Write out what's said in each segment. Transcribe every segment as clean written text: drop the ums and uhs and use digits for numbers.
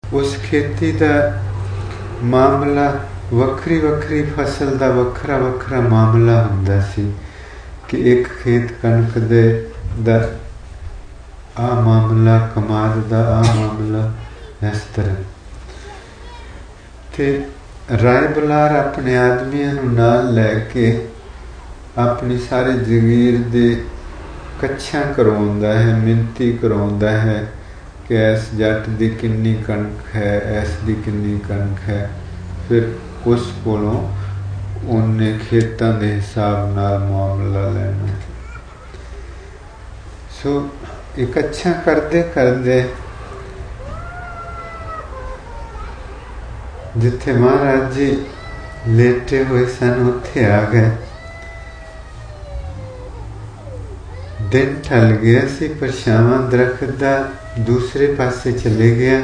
उस खेती का मामला वक्री वक्री फसल का वखरा वखरा मामला हुंदा सी कि एक खेत कणक दे दा आ मामला, कमाद दा आ मामला, इस तरह। ते राय बुलार अपने आदमियों नूं नाल लैके अपनी सारी जगीर दे कच्छा करवाउंदा है, मिनती करवाउंदा है कि इस जट दी किन्नी कणक है, इस दी किन्नी कणक है। फिर उस कोलों उन्हें खेतों के हिसाब नाल मामला लेना। सो इकट्ठा करते करते जिथे महाराज जी लेटे हुए सन उत्थे आ गए। दिन ढल गया सी, पर छावां दरख्त दा दूसरे पासे चले गया।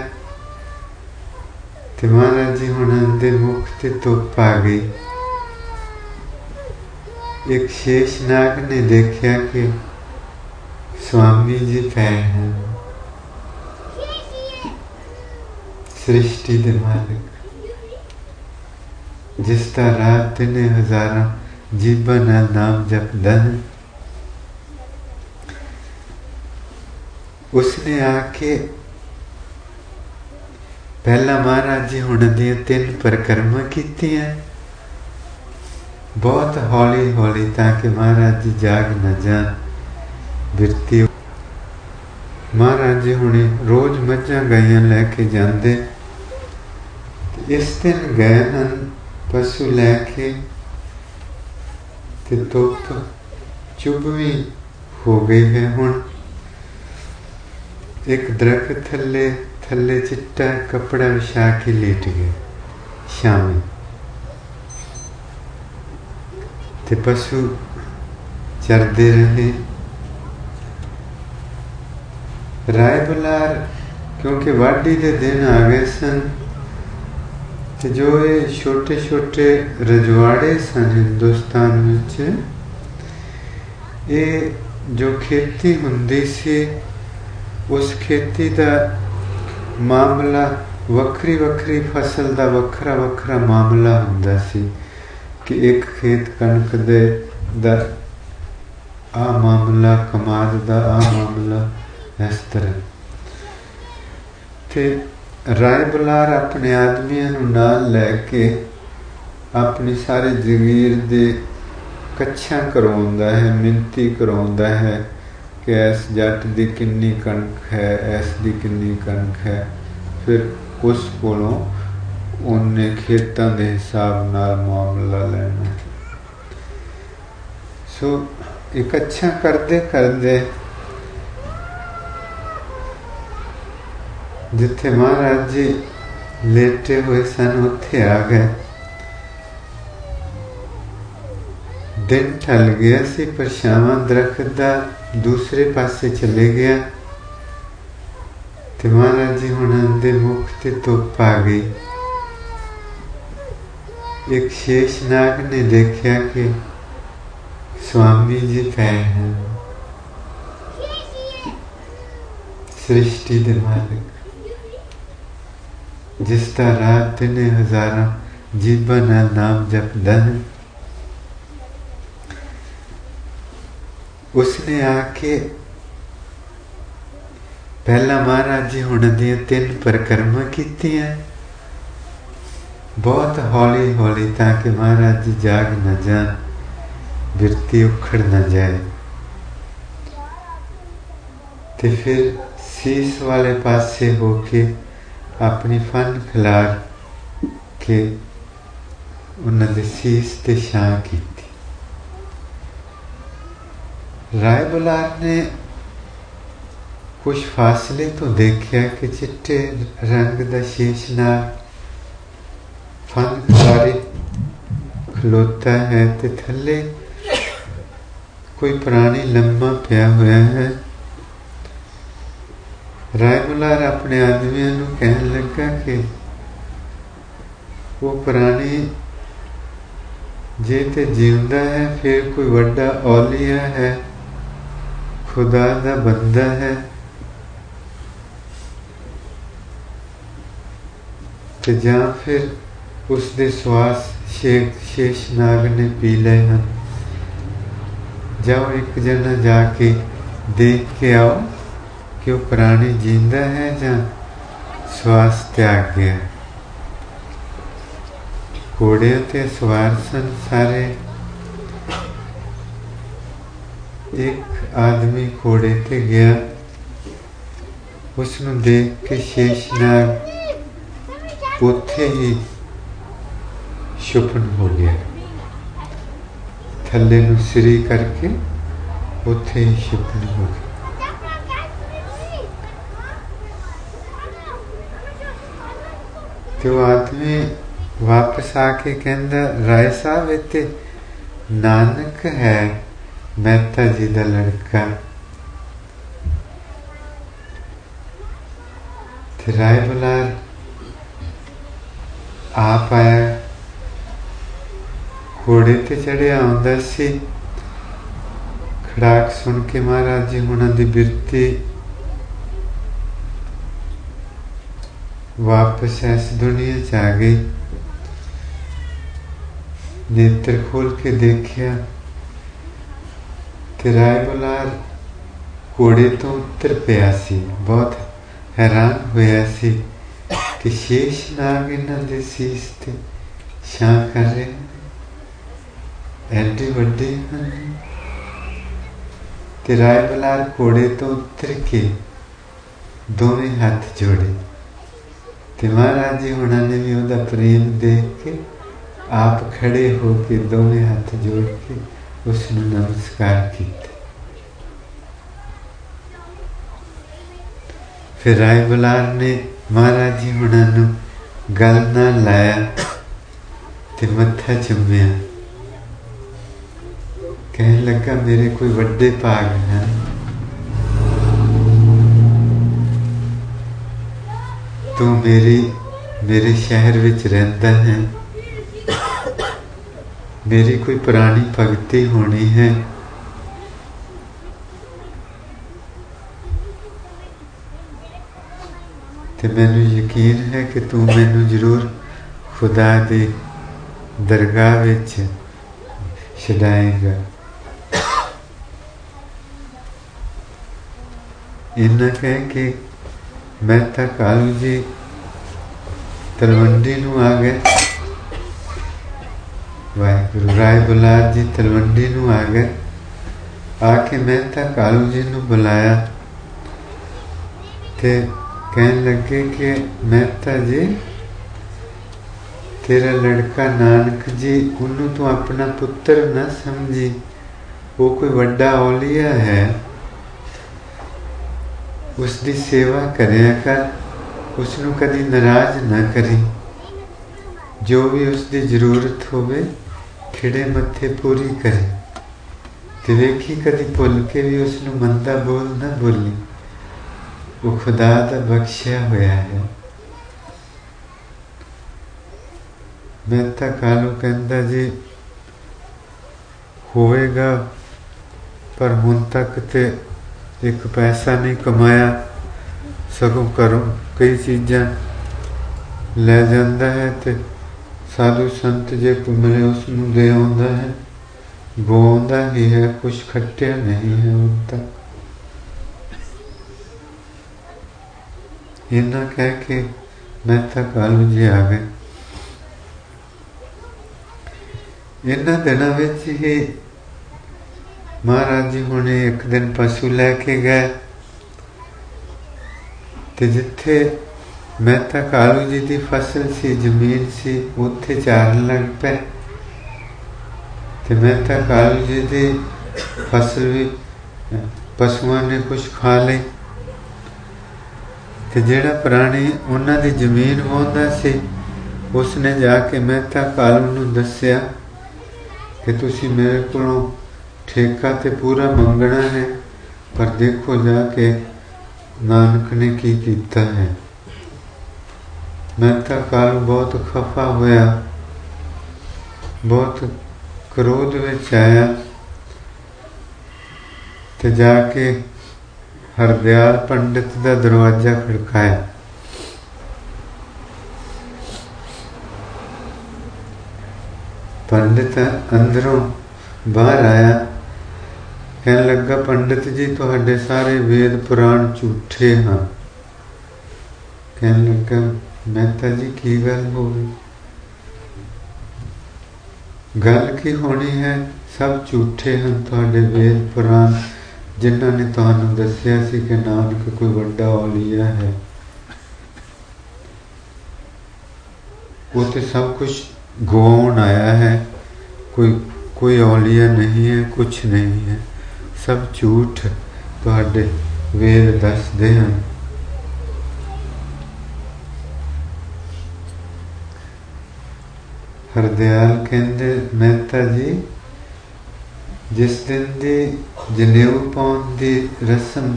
ते महाराज जी हुणां दे मुख ते धुप आ गई। एक शेषनाग ने देखा कि स्वामी जी पै हैं, सृष्टि दे मालिक, जिसका रात दिन हजारों जीवां नाल नाम जपदा है। उसने आके पहला महाराज जी हुण दियां 3 परिक्रमा कीतियां, बहुत हौली हौली, ताकि महाराज जी जाग न जान। बिरती महाराज जी हुणे रोज मझां गाइयां लैके जांदे। इस दिन गए हन पशु लैके, ते धुप चुभवी हो गई है। हुण एक दरख्त थले थले चिट्टा कपड़ा विछा के लेट गए शामी। ते पशु चरते रहे। राय बुलार क्योंकि वाढ़ी के दिन आ गए सन, ते जो ये छोटे छोटे रजवाड़े सन हिंदुस्तान विच, ये जो खेती हुंदी सी, उस खेती का मामला वक्री वक्री फसल का वखरा वखरा मामला हुंदा सी कि एक खेत कणक दे दा आ मामला, कमाद दा आ मामला, इस तरह। ते राय बुलार अपने आदमियों नूं नाल लैके अपनी सारी जगीर दे कच्छा करवाउंदा है, मिनती करवाउंदा है कि इस जट दी किन्नी कणक है, इस दी किन्नी कणक है। फिर उस कोलों उन्हें खेतों के हिसाब नाल मामला लेना। सो इकट्ठा करते करते जिथे महाराज जी लेटे हुए सन उत्थे आ गए। दिन ढल गया सी, पर छावां दरख्त दा दूसरे पासे चले गया। ते महाराज जी हुणां दे मुख ते धुप आ गई। एक शेषनाग ने देखा कि स्वामी जी पै हैं, सृष्टि दे मालिक, जिसका रात दिन हजारों जीवां नाल नाम जपदा है। उसने आके पहला महाराज जी हुण दियां 3 परिक्रमा कीतियां, बहुत हौली हौली, ताकि महाराज जी जाग न जान, बिरती उखड़ न जाए। ते फिर सीस वाले पासे होके अपनी फन खिलार के उन्होंने सीस ते छां की। राय बुलार ने कुछ फासले तो देखा कि चिट्टे रंग दा शेषनाग फन खिलारी खलोता है, ते थले कोई प्राणी लम्मा पिया हुआ है। राय बुलार अपने आदमियों नूं कहन लगा कि वो प्राणी जे ते जीवदा है, फिर कोई वड्डा औलिया है, खुदा दा बंदा है। ਤੇ ਜਾਂ ਫਿਰ ਉਸ ਦੇ ਸਵਾਸ ਸ਼ੇਸ਼ਨਾਗ ਨੇ ਪੀ ਲਏ ਹਨ। ਜਾਓ ਇੱਕ ਜਣਾ ਜਾ ਕੇ ਦੇਖ ਕੇ ਆਓ ਕਿ ਉਹ ਪ੍ਰਾਣੀ ਜਿੰਦਾ ਹੈ ਜਾਂ ਸਵਾਸ ਤਿਆਗ ਗਿਆ। ਘੋੜੇ ਤੇ ਸਵਾਰ ਸਨ ਸਾਰੇ। ਇੱਕ ਆਦਮੀ ਘੋੜੇ ਤੇ ਗਿਆ, ਉਸ ਨੂੰ ਦੇਖ ਕੇ ਸ਼ੇਸ਼ਨਾਗ ਉੱਥੇ ਹੀ ਛੁਪਣ ਹੋ ਗਿਆ। ਥੱਲੇ ਨੂੰ ਸਿਰੀ ਕਰਕੇ ਉੱਥੇ ਹੀ ਛੁਪਣ ਹੋ ਗਿਆ। ਤੇ ਉਹ ਆਦਮੀ ਵਾਪਸ ਆ ਕੇ ਕਹਿੰਦਾ, ਰਾਏ ਸਾਹਿਬ ਇੱਥੇ ਨਾਨਕ ਹੈ, ਮਹਿਤਾ ਜੀ ਦਾ ਲੜਕਾ। ਤੇ ਰਾਏ ਬੁਲਾਰ ਆਪ ਆਇਆ, ਘੋੜੇ ਤੇ ਚੜਿਆ ਆਉਂਦਾ ਸੀ। ਖੜਾਕ ਸੁਣ ਕੇ ਮਹਾਰਾਜ ਜੀ ਹੁਣਾਂ ਦੀ ਬਿਰਤੀ ਵਾਪਸ ਇਸ ਦੁਨੀਆ 'ਚ ਆ ਗਈ। ਨੇਤਰ ਖੋਲ ਕੇ ਦੇਖਿਆ ਤੇ ਰਾਏ ਬੁਲਾਰ ਘੋੜੇ ਤੋਂ ਉੱਤਰ ਪਿਆ ਸੀ। ਬਹੁਤ ਹੈਰਾਨ ਹੋਇਆ ਸੀ ਕਿ ਸ਼ੇਸ਼ਨਾਗ ਇਹਨਾਂ ਦੇ ਸੀਸ ਤੇ ਛਾਂ ਕਰ ਰਹੇ ਨੇ, ਐਡੇ ਵੱਡੇ ਹਨ। ਤੇ ਰਾਏ ਬੁਲਾਰ ਘੋੜੇ ਤੋਂ ਉੱਤਰ ਕੇ ਦੋਵੇਂ ਹੱਥ ਜੋੜੇ ਤੇ ਮਹਾਰਾਜ ਜੀ ਹੁਣਾਂ ਨੇ ਵੀ ਉਹਦਾ ਪ੍ਰੇਮ ਦੇਖ ਕੇ ਆਪ ਖੜੇ ਹੋ ਕੇ ਦੋਵੇਂ ਹੱਥ ਜੋੜ ਕੇ ਉਸ ਨੂੰ ਨਮਸਕਾਰ ਕੀਤੇ। ਫਿਰ ਰਾਏ ਬੁਲਾਰ ਨੇ ਮਹਾਰਾਜ ਜੀ ਹੁਣਾਂ ਨੂੰ ਗਲ ਨਾਲ ਲਾਇਆ ਤੇ ਮੱਥਾ ਚੁੰਮਿਆ। ਕਹਿਣ ਲੱਗਾ, ਮੇਰੇ ਕੋਈ ਵੱਡੇ ਭਾਗ ਹਨ, ਤੂੰ ਮੇਰੇ ਸ਼ਹਿਰ ਵਿੱਚ ਰਹਿੰਦਾ ਹੈ, ਮੇਰੀ ਕੋਈ ਪੁਰਾਣੀ ਭਗਤੀ ਹੋਣੀ ਹੈ। ਤੇ ਮੈਨੂੰ ਯਕੀਨ ਹੈ ਕਿ ਤੂੰ ਮੈਨੂੰ ਜ਼ਰੂਰ ਖੁਦਾ ਦੀ ਦਰਗਾਹ ਵਿੱਚ ਛਡਾਏਗਾ। ਇੰਨਾ ਕਹਿ ਕੇ ਮਹਿਤਾ ਕਾਲੂ ਜੀ ਤਲਵੰਡੀ ਨੂੰ ਆ ਗਏ। ਵਾਹਿਗੁਰੂ। ਰਾਏ ਬੁਲਾਰ ਜੀ ਤਲਵੰਡੀ ਨੂੰ ਆ ਗਏ। ਆ ਕੇ ਮਹਿਤਾ ਕਾਲੂ ਜੀ ਨੂੰ ਬੁਲਾਇਆ ਤੇ ਕਹਿਣ ਲੱਗੇ ਕਿ ਮਹਿਤਾ ਜੀ, ਤੇਰਾ ਲੜਕਾ ਨਾਨਕ ਜੀ, ਉਹਨੂੰ ਤੂੰ ਆਪਣਾ ਪੁੱਤਰ ਨਾ ਸਮਝੀ, ਉਹ ਕੋਈ ਵੱਡਾ ਔਲੀਆ ਹੈ। ਉਸ ਦੀ ਸੇਵਾ ਕਰਿਆ ਕਰ, ਉਸ ਨੂੰ ਕਦੀ ਨਾਰਾਜ਼ ਨਾ ਕਰੀ। ਜੋ ਵੀ ਉਸ ਦੀ ਜ਼ਰੂਰਤ ਹੋਵੇ ਖਿੜੇ ਮੱਥੇ ਪੂਰੀ ਕਰੇ। ਤੇ ਵੇਖੀ ਕਦੀ ਭੁੱਲ ਕੇ ਵੀ ਉਸ ਨੂੰ ਮੰਦਾ ਬੋਲ ਨਾ ਬੋਲੀ, ਉਹ ਖੁਦਾ ਦਾ ਬਖਸ਼ਿਆ ਹੋਇਆ ਹੈ। ਮਹਿਤਾ ਕਾਲੂ ਕਹਿੰਦਾ, ਜੀ ਹੋਵੇਗਾ, ਪਰ ਹੁਣ ਤੱਕ ਤੇ ਇੱਕ ਪੈਸਾ ਨਹੀਂ ਕਮਾਇਆ, ਸਗੋਂ ਘਰੋਂ ਕਈ ਚੀਜ਼ਾਂ ਲੈ ਜਾਂਦਾ ਹੈ ਤੇ ਸਾਧੂ ਸੰਤ ਜੇ ਕੋਈ ਮਿਲੇ ਉਸ ਨੂੰ ਦੇ ਆਉਂਦਾ ਹੈ, ਗਵਾਉਂਦਾ ਹੀ ਹੈ, ਕੁਛ ਖੱਟਿਆ ਨਹੀਂ ਹੈ ਹੁਣ ਤੱਕ। ਇੰਨਾ ਕਹਿ ਕੇ ਮਹਿਤਾ ਕਾਲੂ ਜੀ ਆ ਗਏ। ਇਹਨਾਂ ਦਿਨਾਂ ਵਿੱਚ ਹੀ ਮਹਾਰਾਜ ਜੀ ਹੁਣੇ ਇੱਕ ਦਿਨ ਪਸ਼ੂ ਲੈ ਕੇ ਗਏ ਤੇ ਜਿੱਥੇ ਮਹਿਤਾ ਕਾਲੂ ਜੀ ਦੀ ਫਸਲ ਸੀ, ਜ਼ਮੀਨ ਸੀ, ਉੱਥੇ ਚਾਰਨ ਲੱਗ ਪਏ। ਤੇ ਮਹਿਤਾ ਕਾਲੂ ਜੀ ਦੀ ਫਸਲ ਵੀ ਪਸ਼ੂਆਂ ਨੇ ਕੁਛ ਖਾ ਲਈ। ਤੇ ਜਿਹੜਾ ਪ੍ਰਾਣੀ ਉਹਨਾਂ ਦੀ ਜ਼ਮੀਨ ਵਾਹੁੰਦਾ ਸੀ, ਉਸਨੇ ਜਾ ਕੇ ਮਹਿਤਾ ਕਾਲੂ ਨੂੰ ਦੱਸਿਆ ਕਿ ਤੁਸੀਂ ਮੇਰੇ ਕੋਲੋਂ ਠੇਕਾ ਤੇ ਪੂਰਾ ਮੰਗਣਾ ਹੈ, ਪਰ ਦੇਖੋ ਜਾ ਕੇ ਨਾਨਕ ਨੇ ਕੀ ਕੀਤਾ ਹੈ। ਮਹਿਤਾ ਕਾਲੂ ਬਹੁਤ ਖਫਾ ਹੋਇਆ, ਬਹੁਤ ਕ੍ਰੋਧ ਵਿੱਚ ਆਇਆ ਤੇ ਜਾ ਕੇ ਹਰਦਿਆਲ ਪੰਡਿਤ ਦਾ ਦਰਵਾਜ਼ਾ ਖੜਕਾਇਆ। पंडित अंदरों बाहर आया, कहने लगा पंडित जी तुहाडे सारे वेद पुराण झूठे हाँ। कहने लगा मेहता जी की गल हो गई? गल की होनी है, सब झूठे हैं तुहाडे वेद पुराण जिन्होंने तुहानू दस्सिया सी कि नानक कोई वड्डा औलिया है। वो तो सब कुछ गवाउण आया है, कोई औलिया नहीं है, कुछ नहीं है, सब झूठ तुहाडे वेद दसदे हैं। हरदयाल कहंदे मेहता जी जिस दिन दी जनेऊ पाउण दी रस्म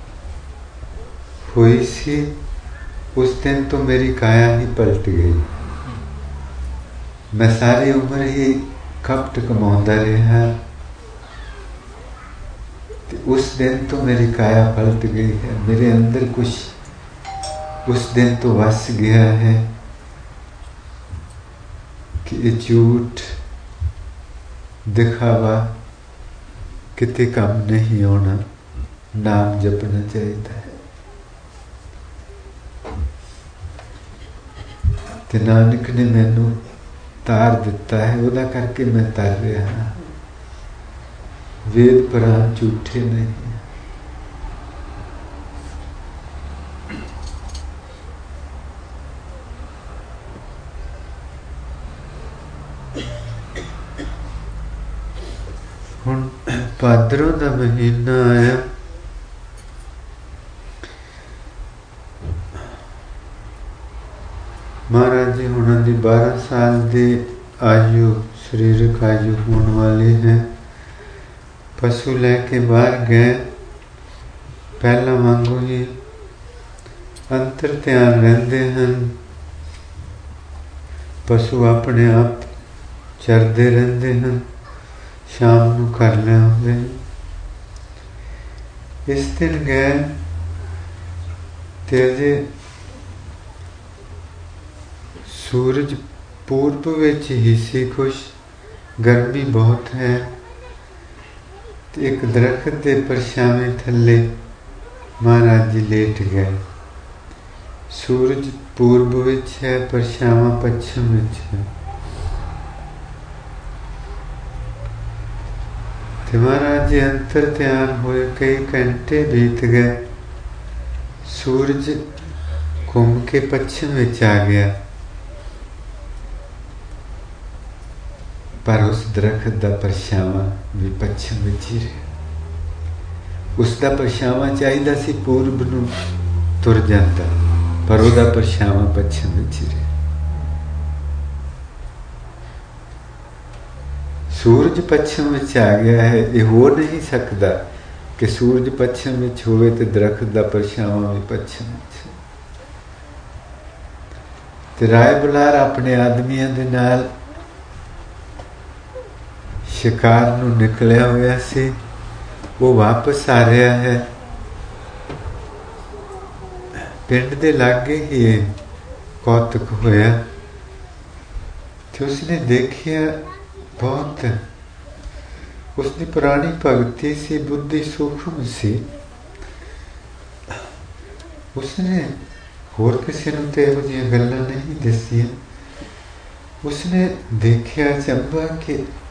हुई सी उस दिन तो मेरी काया ही पलट गई। मैं सारी उम्र ही कपट कमाउंदा रहा, उस दिन तो मेरी काया पलट गई है। मेरे अंदर कुछ उस दिन तो वस गया है कि ये झूठ दिखावा किते काम नहीं होना, नाम जपना चाहिए है। ते नानक ने मैनू तार दिता है, उदा करके मैं तर रहा। वेद पुराण झूठे नहीं है। हुण भाद्रों दा महीना आया, महाराज जी हुणां दी 12 साल दी आयु शरीरक आयु होने वाली है। पशु लैके बाहर गए, पहला वांगू ही अंतर ध्यान रहंदे हैं। पशु अपने आप चरदे रहंदे हैं, शाम नूं घर ले आउंदे। इस दिन गए ते अजे सूरज पूर्व विच ही सी, कुछ गर्मी बहुत है। एक दरख्त के परछावे थले महाराज जी लेट गए। सूरज पूर्व विच है, परछावा पश्चिम विच है। ते महाराज जी अंतर ध्यान हुए, कई घंटे बीत गए। सूरज घूम के पश्चिम विच आ गया, पर उस दरख्त का परछावा भी पश्चिम विच ही रहा। उसका परछावा चाहिए सी पूर्व नूं तुर जाता, पर उसका परछावा पश्चिम विच ही रहा। सूरज पश्चिम विच आ गया है, ये हो नहीं सकता कि सूरज पश्चिम विच होवे ते दरख्त का परछावा भी पश्चिम विच। ते राय बुलार अपने आदमियों के नाल शिकार नूं निकलिया होया सी, वो वापस आ रहा है। पिंड दे लागे ही कौतक होया, तो उसने देखिया बहुत, उसकी पुरानी भगती सी, बुद्धि सूक्ष्म सी। उसने होर किसी नूं ते इहो जिहियां गल्लां नहीं दसियां। उसने देखिया चंबा कि